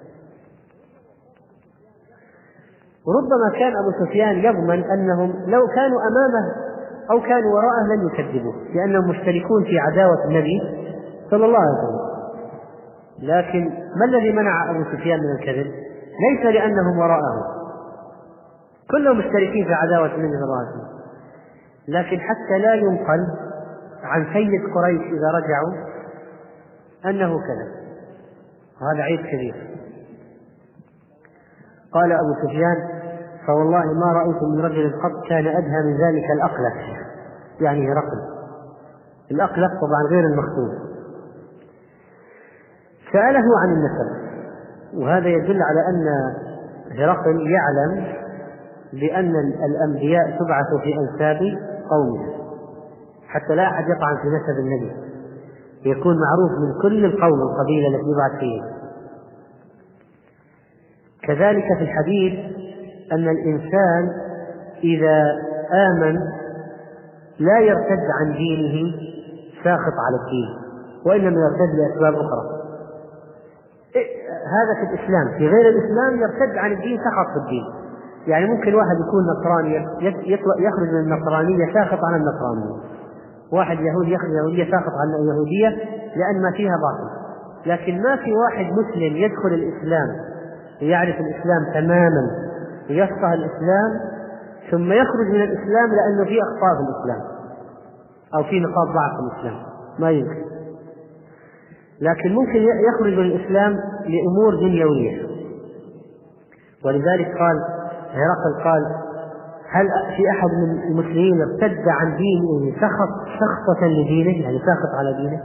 وربما كان أبو سفيان يضمن أنهم لو كانوا أمامه أو كانوا وراءه لن يكذبوه، لأنهم مشتركون في عداوة النبي صلى الله عليه وسلم. لكن ما الذي منع أبو سفيان من الكذب؟ ليس لأنهم وراءه، كلهم مشتركين في عداوة النبي صلى الله عليه وسلم، لكن حتى لا ينقل عن سيد قريش إذا رجعوا أنه كذب، وهذا عيب كبير. قال أبو سفيان: فوالله ما رأيت من رجل قط كان أدهى من ذلك الأقلق، يعني هرقل. الأقلق طبعا غير المختوم. سأله عن النسب، وهذا يدل على أن هرقل يعلم بأن الأنبياء تبعث في أنساب قومه، حتى لا أحد يطعن في نسب النبي، يكون معروف من كل القوم القبيلة التي يبعث فيها. كذلك في الحديث أن الإنسان إذا آمن لا يرتد عن دينه ساخط على الدين، وإنما يرتد لأسباب أخرى. هذا في الإسلام. في غير الإسلام يرتد عن الدين سخط في الدين. يعني ممكن واحد يكون نصراني يخرج من النصرانية ساخط على النصرانية، واحد يهودي يخرج من اليهودية ساخط على اليهودية لأن ما فيها باطل. لكن ما في واحد مسلم يدخل الإسلام يعرف الإسلام تماما ويفقه الإسلام ثم يخرج من الإسلام لأنه في أخطاء في الإسلام أو في نقاط ضعف في الإسلام، ما يمكن. لكن ممكن يخرج من الإسلام لأمور دنيوية. ولذلك قال هرقل: هل في أحد من المسلمين ارتد عن دينه سخطة لدينه، يعني ساخط على دينه؟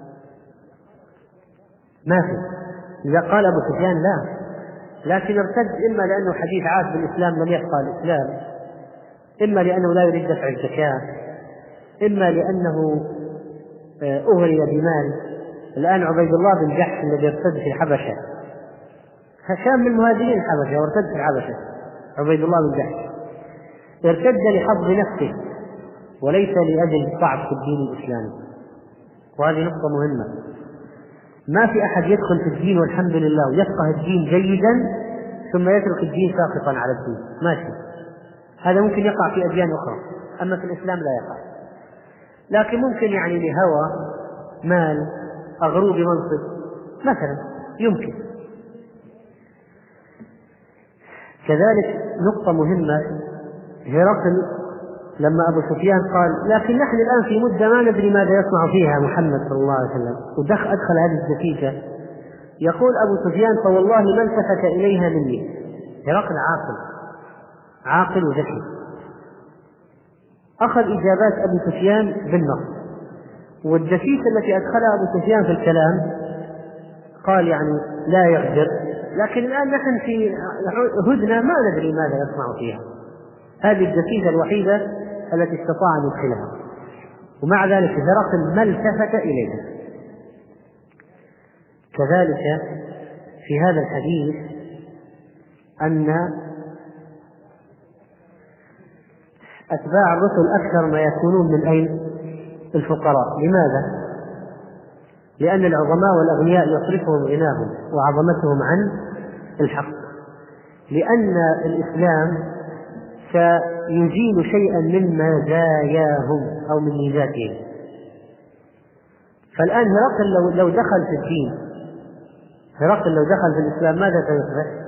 ما في. إذا قال أبو سفيان لا، لكن ارتد إما لأنه حديث عهد بالإسلام لم يفقه الإسلام، إما لأنه لا يريد دفع الزكاة، إما لأنه أغري بمال. الآن عبيد الله بن جحش الذي ارتد في الحبشة، كان من مهاجرين الحبشة وارتد في الحبشة. عبيد الله بن جحش ارتد لحظ نفسه وليس لأجل ضعف في الدين الإسلامي، وهذه نقطة مهمة. ما في أحد يدخل في الدين والحمد لله ويفقه الدين جيدا ثم يترك الدين ساقطا على الدين، ماشي. هذا ممكن يقع في أديان أخرى، أما في الإسلام لا يقع. لكن ممكن يعني لهوى مال أغرو بمنصب مثلا، يمكن. كذلك نقطة مهمة، هرقل لما أبو سفيان قال: لكن نحن الآن في مدة ما ندري ماذا يصنع فيها محمد صلى الله عليه وسلم، أدخل هذه الدقيقة. يقول أبو سفيان: فوالله ما التفت إليها مني. هرقل عاقل وذكي، أخذ إجابات أبو سفيان بالنص، والدسيسة التي أدخلها أبو سفيان في الكلام قال يعني لا يغدر، لكن الآن نحن في هدنة ما ندري ماذا يصنع فيها. هذه الدسيسة الوحيدة التي استطاع أن يدخلها، ومع ذلك هرقل ما التفت إليها. كذلك في هذا الحديث أن أتباع الرسل أكثر ما يكونون من أين؟ الفقراء. لماذا؟ لأن العظماء والأغنياء يصرفهم غناهم وعظمتهم عن الحق، لأن الإسلام سيزيل شيئا من مزاياهم أو من ميزاتهم. فالآن هرقل لو دخل في الدين، هرقل لو دخل في الإسلام ماذا سيصبح؟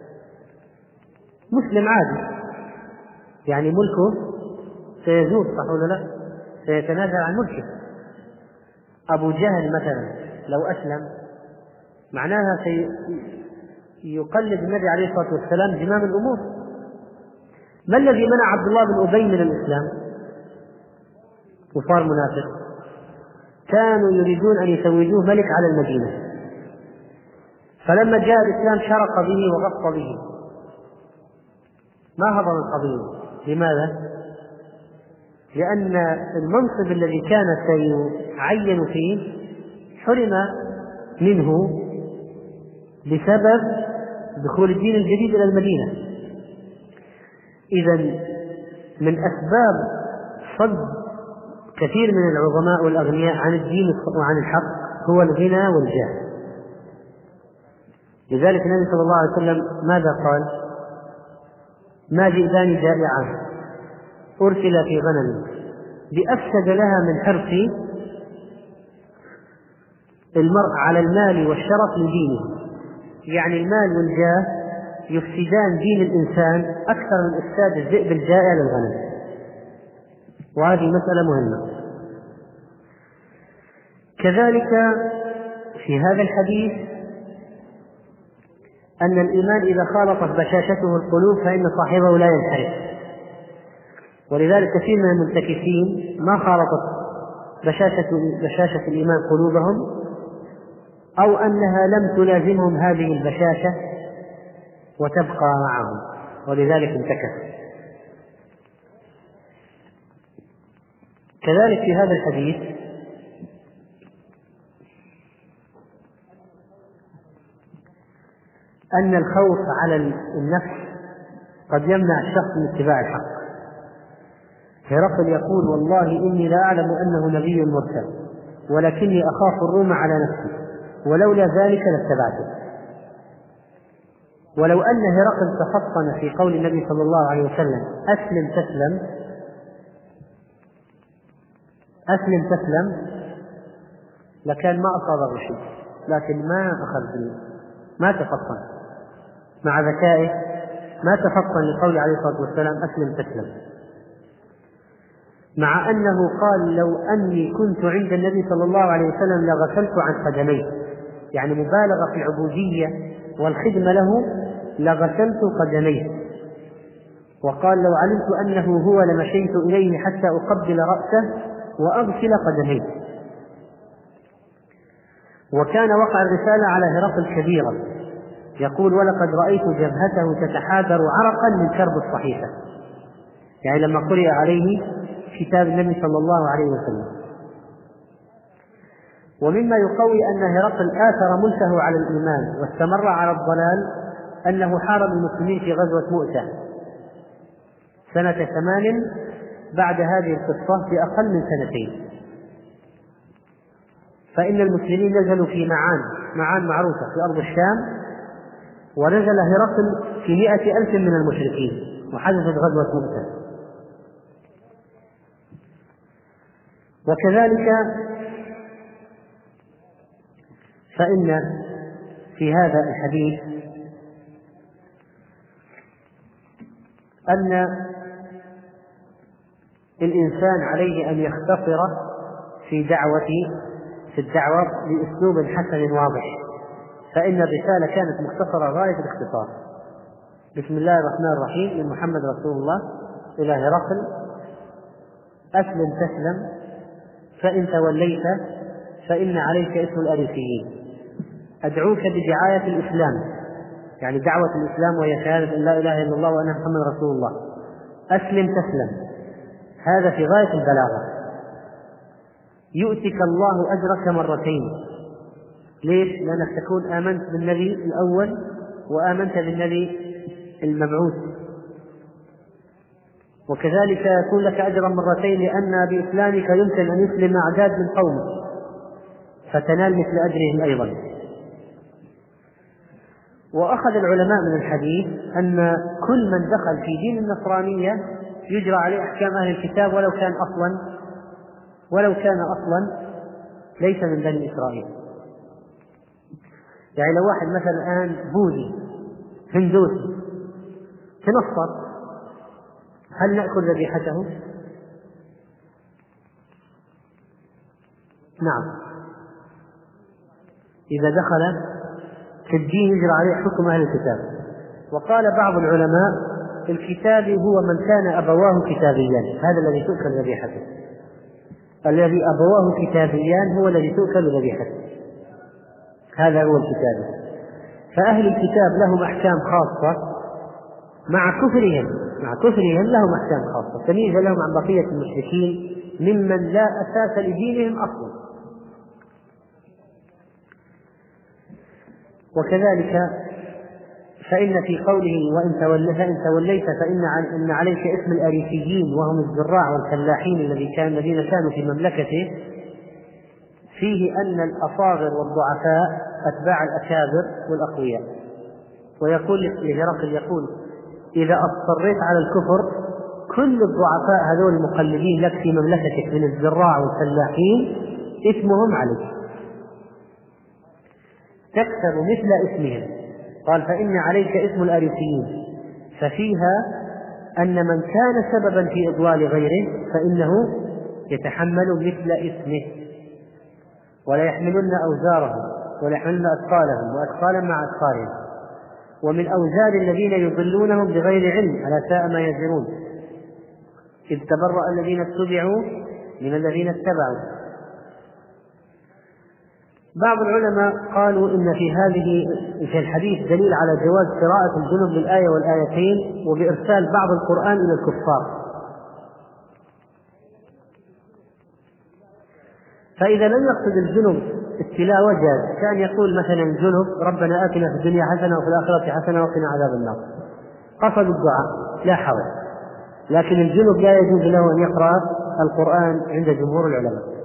مسلم عادي، يعني ملكه سيزول، صح ولا لا؟ سيتنازل عن ملكه. أبو جهل مثلا لو أسلم معناها سيقلد النبي عليه الصلاة والسلام زمام الأمور. ما الذي منع عبد الله بن أبي من الإسلام وصار منافق؟ كانوا يريدون أن يسوجوه ملك على المدينة، فلما جاء الإسلام شرق به وغط به، ما هضم القضية. لماذا؟ لأن المنصب الذي كان سيعين فيه حرم منه بسبب دخول الدين الجديد إلى المدينة. إذن من أسباب صد كثير من العظماء والأغنياء عن الدين وعن الحق هو الغنى والجاه. لذلك النبي صلى الله عليه وسلم ماذا قال؟ ما ذئبان جائعان أرسل في غنم بأفسد لها من حرص المرء على المال والشرف لدينه. يعني المال والجاه يفسدان دين الإنسان أكثر من إفساد الذئب الجائع للغنم، وهذه مسألة مهمة. كذلك في هذا الحديث أن الإيمان إذا خالطت بشاشته القلوب فإن صاحبه لا ينحرف، ولذلك كثير من المنتكسين ما خالطت بشاشة الإيمان قلوبهم، أو أنها لم تلازمهم هذه البشاشة وتبقى معهم، ولذلك انتكس. كذلك في هذا الحديث أن الخوف على النفس قد يمنع الشخص من اتباع الحق. هرقل يقول: والله إني لا أعلم أنه نبي مرسل، ولكني أخاف الروم على نفسي، ولولا ذلك لاتبعته. ولو أن هرقل تفطن في قول النبي صلى الله عليه وسلم: أسلم تسلم، أسلم تسلم، لكان ما أصاب الرشيد، لكن ما تفطن مع ذكائه، ما تفطن لقول عليه الصلاة والسلام: أسلم تسلم، مع أنه قال: لو أني كنت عند النبي صلى الله عليه وسلم لغسلت عن قدميه، يعني مبالغة في العبودية والخدمة له، لغسلت قدميه. وقال: لو علمت أنه هو لمشيت إليه حتى أقبل رأسه وأغسل قدميه. وكان وقع الرسالة على هرقل كبيرا، يقول: ولقد رأيت جبهته تتحاذر عرقا من كرب الصحيفة، يعني لما قرئ عليه كتاب النبي صلى الله عليه وسلم. ومما يقوي أن هرقل آثر ملكه على الإيمان واستمر على الضلال أنه حارب المسلمين في غزوة مؤتة سنة 8 بعد هذه القصة بأقل من 2 سنين. فإن المسلمين نزلوا في معان معروفة في أرض الشام، ونزل هرقل في 100,000 من المشركين، وحدثت غزوة مؤتة. وكذلك فإن في هذا الحديث أن الإنسان عليه أن يختصر في الدعوة بأسلوب حسن واضح، فإن الرسالة كانت مختصرة غاية الاختصار. بسم الله الرحمن الرحيم، من محمد رسول الله إلى هرقل: أسلم تسلم، فإن توليت فإن عليك اسم الأريسيين، أدعوك بدعاية الإسلام، يعني دعوة الإسلام وهي شهادة أن لا إله إلا الله وأن محمد رسول الله. أسلم تسلم، هذا في غاية البلاغة. يؤتك الله أجرك مرتين. ليش؟ لأنك تكون آمنت بالنبي الأول وآمنت بالنبي المبعوث، وكذلك يكون لك أجرا مرتين، لأن بإسلامك يمكن أن يسلم أعداد من قومك فتنال مثل أجرهم أيضا. وأخذ العلماء من الحديث أن كل من دخل في دين النصرانية يجرى عليه أحكام أهل الكتاب ولو كان أصلا ليس من بني إسرائيل. يعني لو واحد مثلا الآن بوذي هندوسي تنصر، هل نأكل ذبيحته؟ نعم، إذا دخل في الدين يجرى عليه حكم أهل الكتاب. وقال بعض العلماء: الكتابي هو من كان أبواه كتابيان، هذا الذي تؤكل ذبيحته، الذي أبواه كتابيان هو الذي تؤكل ذبيحته، هذا هو الكتابي. فأهل الكتاب لهم أحكام خاصة مع كفرهم لهم أحكام خاصة تميز لهم عن بقية المشركين ممن لا أساس لدينهم أصلا. وكذلك فإن في قوله فإن توليت فإن عليك اسم الأريسيين وهم الزراع والفلاحين الذين كانوا في مملكته، فيه أن الأصاغر والضعفاء أتباع الأكابر والأقوياء. ويقول لهرقل يقول إذا أصريت على الكفر كل الضعفاء هذول المقلدين لك في مملكتك من الزراع والفلاحين اسمهم عليك، تكسب مثل اسمهم. قال فإن عليك اسم الأريسيين، ففيها أن من كان سببا في إضلال غيره فإنه يتحمل مثل اسمه، ولا يحملن أوزارهم ولا يحملن أثقالهم وأثقالا مع أثقالهم، ومن أوزار الذين يضلونهم بغير علم ألا ساء ما يزرون، إذ تبرأ الذين اتبعوا من الذين اتبعوا. بعض العلماء قالوا إن في الحديث دليل على جواز قراءة الجنب بالآية والآيتين وبإرسال بعض القرآن إلى الكفار. فإذا لم يقصد الجنب التلاوة جاز، كان يقول مثلا الجنب ربنا آتنا في الدنيا حسنة وفي الآخرة حسنة وقنا عذاب النار، قصد الدعاء لا حرج، لكن الجنب لا يجوز له أن يقرأ القرآن عند جمهور العلماء،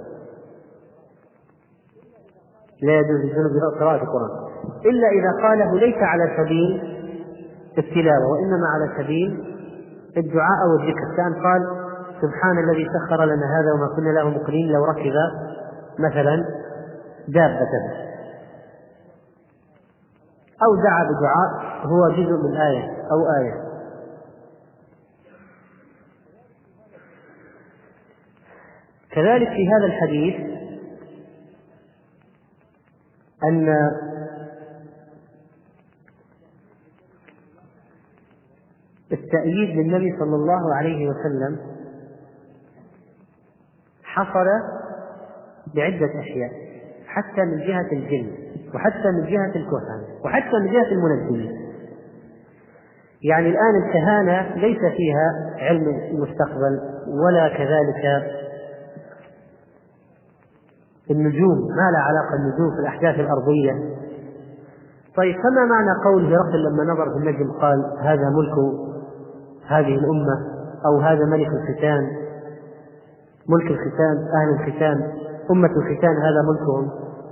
لا يجوز الجنب قراءة القرآن إلا إذا قاله ليس على سبيل التلاوة وإنما على سبيل الدعاء والذكر، كان قال سبحان الذي سخر لنا هذا وما كنا له مقرنين لو ركب مثلا دابة، أو دعا بدعاء هو جزء من آية أو آية. كذلك في هذا الحديث أن التأييد للنبي صلى الله عليه وسلم حصل بعدة أشياء، حتى من جهة الجن وحتى من جهة الكهان وحتى من جهة المنجمين. يعني الآن الكهانة ليس فيها علم المستقبل ولا كذلك النجوم، ما لا علاقة النجوم في الأحداث الأرضية. طيب فما معنى قول هرقل لما نظر في النجم قال هذا ملك هذه الأمة أو هذا ملك الختان، ملك الختان، أهل الختان، أمة الختان هذا ملكهم؟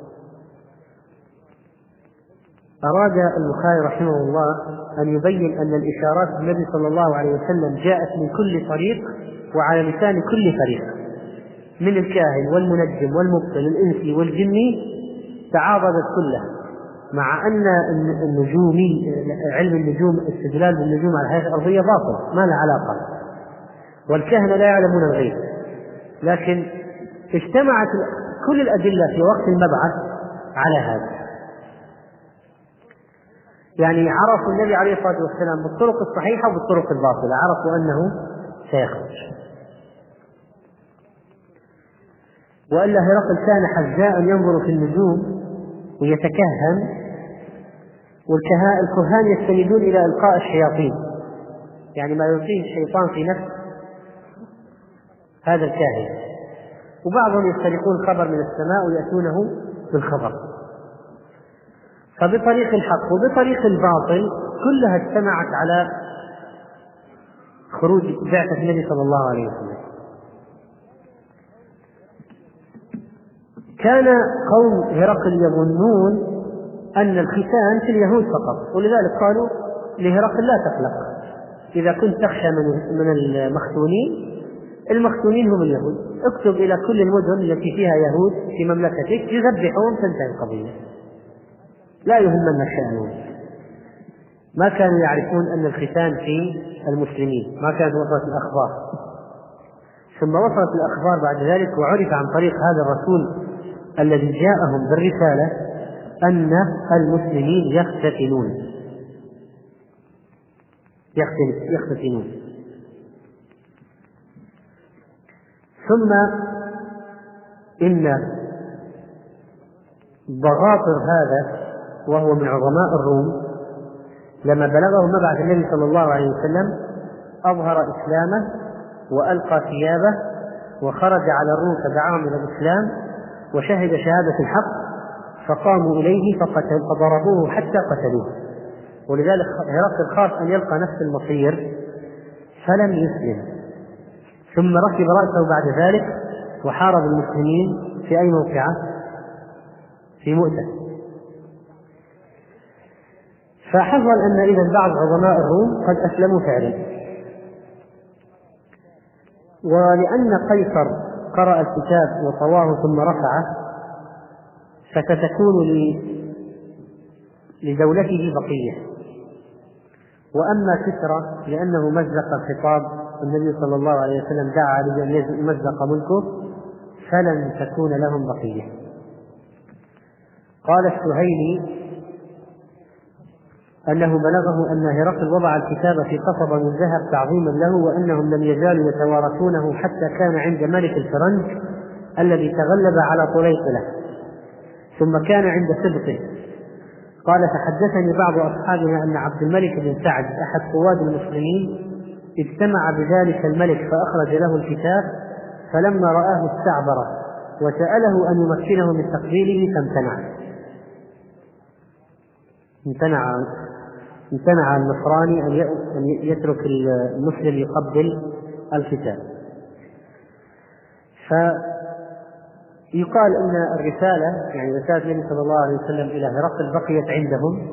أراد البخاري رحمه الله أن يبين أن الإشارات النبي صلى الله عليه وسلم جاءت من كل طريق وعلى لسان كل فريق، من الكاهن والمنجم والمبطل الإنسي والجني تعاضدت كلها، مع أن النجومي علم النجوم استدلال بالنجوم على الحياة الأرضية باطل ما له علاقة، والكهنة لا يعلمون الغيب، لكن اجتمعت كل الأدلة في وقت المبعث على هذا. يعني عرفوا النبي عليه الصلاة والسلام بالطرق الصحيحة وبالطرق الباطلة، عرفوا أنه سيخرج. وإلا هرقل كان حذاء ينظر في النجوم ويتكهن، والكهان يستندون إلى إلقاء الشياطين، يعني ما يلقيه الشيطان في نفس هذا الكاهن، وبعضهم يستلقون خبر من السماء ويأتونه بالخبر. فبطريق الحق وبطريق الباطل كلها اجتمعت على خروج بعثة النبي صلى الله عليه وسلم. كان قوم هرقل يظنون أن الختان في اليهود فقط، ولذلك قالوا لهرقل لا تقلق، إذا كنت تخشى من المختونين هم اليهود، اكتب إلى كل المدن التي فيها يهود في مملكتك يذبحون تنتهي القضية، لا يهمنا شأنهم. ما كانوا يعرفون أن الختان في المسلمين، ما كانت وصلت الأخبار، ثم وصلت الأخبار بعد ذلك وعرف عن طريق هذا الرسول الذي جاءهم بالرسالة أن المسلمين يختتنون. ثم إن ضغاطر هذا وهو من عظماء الروم لما بلغه مبعث النبي صلى الله عليه وسلم أظهر إسلامه وألقى ثيابه وخرج على الروم فدعاهم إلى الإسلام وشهد شهادة الحق، فقاموا إليه فضربوه حتى قتلوه. ولذلك هرقل خاف أن يلقى نفس المصير فلم يسلم، ثم ركب رأسه بعد ذلك وحارب المسلمين في أي موقعة؟ في مؤتة. فحصل أن إذن بعض عظماء الروم قد أسلموا فعلا، ولأن قيصر قرأ الكتاب وطواه ثم رفعه فستكون لدولته بقية. وأما كسرى لأنه مزق الخطاب النبي صلى الله عليه وسلم دعا عليه أن يمزق ملكه فلن تكون لهم بقية. قال السهيلي أنه بلغه أن هرقل وضع الكتاب في قصبة من ذهب تعظيما له، وأنهم لم يزالوا يتوارثونه حتى كان عند ملك الفرنج الذي تغلب على طليطلة، ثم كان عند سبطه. قال فحدثني بعض أصحابنا أن عبد الملك بن سعد أحد قواد المسلمين اجتمع بذلك الملك فأخرج له الكتاب، فلما رآه استعبره وسأله أن يمكنه من تقبيله فامتنع. امتنع النصراني أن يترك المسلم يقبل الكتاب. فيقال أن الرسالة يعني رسالة النبي صلى الله عليه وسلم إلى هرقل بقيت عندهم.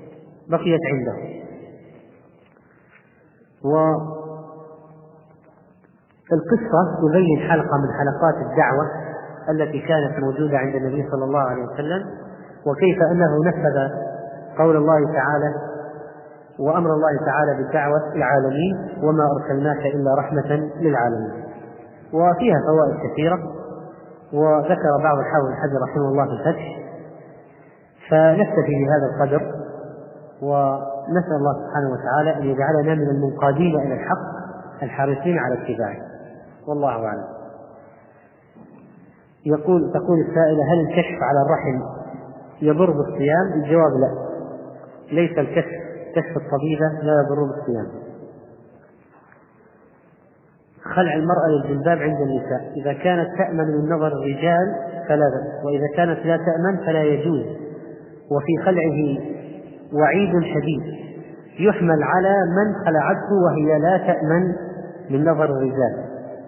والقصة تبين حلقة من حلقات الدعوة التي كانت موجودة عند النبي صلى الله عليه وسلم، وكيف أنه نفذ قول الله تعالى وأمر الله تعالى بالدعوة العالمين وما أرسلناك إلا رحمة للعالمين. وفيها فوائد كثيرة، وذكر بعض الحافظ ابن حجر رحمه الله في الفتح. فنكتفي بهذا القدر، ونسأل الله سبحانه وتعالى أن يجعلنا من المنقادين إلى الحق الحريصين على اتباعه، والله أعلم. تقول السائلة: هل الكشف على الرحم يضر بالصيام؟ الجواب لا، ليس كشف الطبيبة لا يضر بالصيام. خلع المرأة للجلباب عند النساء إذا كانت تأمن من نظر الرجال فلا بأس، وإذا كانت لا تأمن فلا يجوز. وفي خلعه وعيد شديد يحمل على من خلعته وهي لا تأمن من نظر الرجال.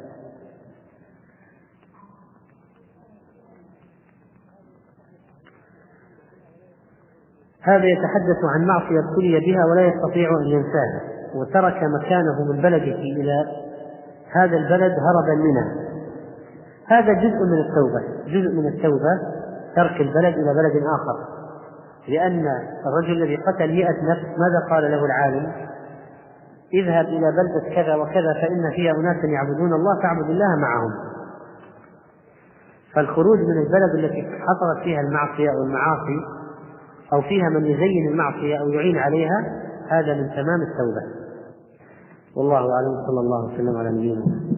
هذا يتحدث عن معصية ابتلي بها ولا يستطيع أن ينساها، وترك مكانه من بلده إلى هذا البلد هربا منه. هذا جزء من التوبة، ترك البلد إلى بلد آخر، لأن الرجل الذي قتل 100 نفس ماذا قال له العالم؟ اذهب إلى بلدة كذا وكذا فإن فيها أناسا يعبدون الله فاعبد الله معهم. فالخروج من البلد التي حصلت فيها المعصية أو المعاصي أو فيها من يزين المعصية أو يعين عليها هذا من تمام التوبة. والله أعلم، صلى الله وسلم على نبينا.